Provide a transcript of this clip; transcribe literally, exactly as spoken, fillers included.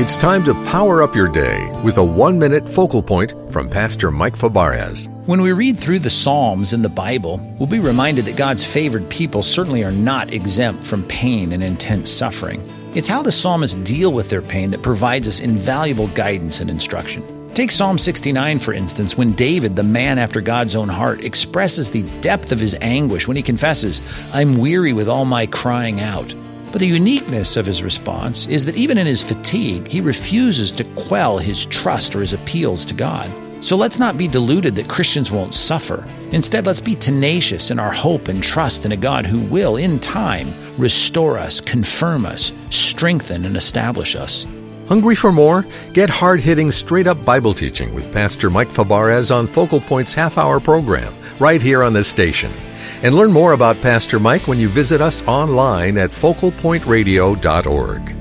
It's time to power up your day with a one-minute focal point from Pastor Mike Fabarez. When we read through the Psalms in the Bible, we'll be reminded that God's favored people certainly are not exempt from pain and intense suffering. It's how the psalmists deal with their pain that provides us invaluable guidance and instruction. Take Psalm sixty-nine, for instance, when David, the man after God's own heart, expresses the depth of his anguish when he confesses, "I'm weary with all my crying out." But the uniqueness of his response is that even in his fatigue, he refuses to quell his trust or his appeals to God. So let's not be deluded that Christians won't suffer. Instead, let's be tenacious in our hope and trust in a God who will, in time, restore us, confirm us, strengthen, and establish us. Hungry for more? Get hard-hitting, straight-up Bible teaching with Pastor Mike Fabarez on Focal Point's half-hour program, right here on this station. And learn more about Pastor Mike when you visit us online at focal point radio dot org.